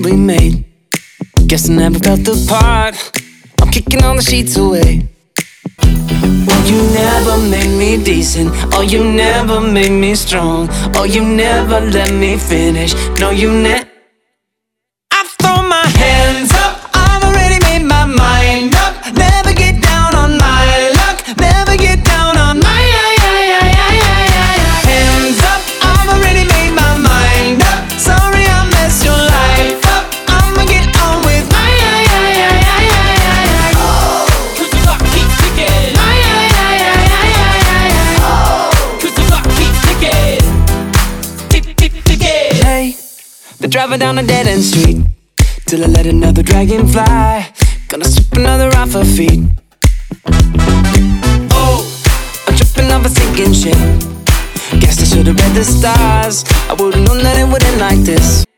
we made. Guess I never felt the part. I'm kicking all the sheets away. Oh, you never made me decent. Oh, you never made me strong. Oh, you never let me finish. No, you never. I throw my hands up. I've already made my mind up. Never get down on my luck. Never get down on my hands up. I've already made my mind up. Sorry I messed your life up. I'ma get on with my cause the clock keeps ticking. Cause the clock keeps ticking. Tick. Hey, they're driving down a dead-end street till I let another dragon fly. Gonna sweep another off her feet. Oh, I'm tripping off a sinking ship. Guess I should've read the stars. I would've known that it would end like this.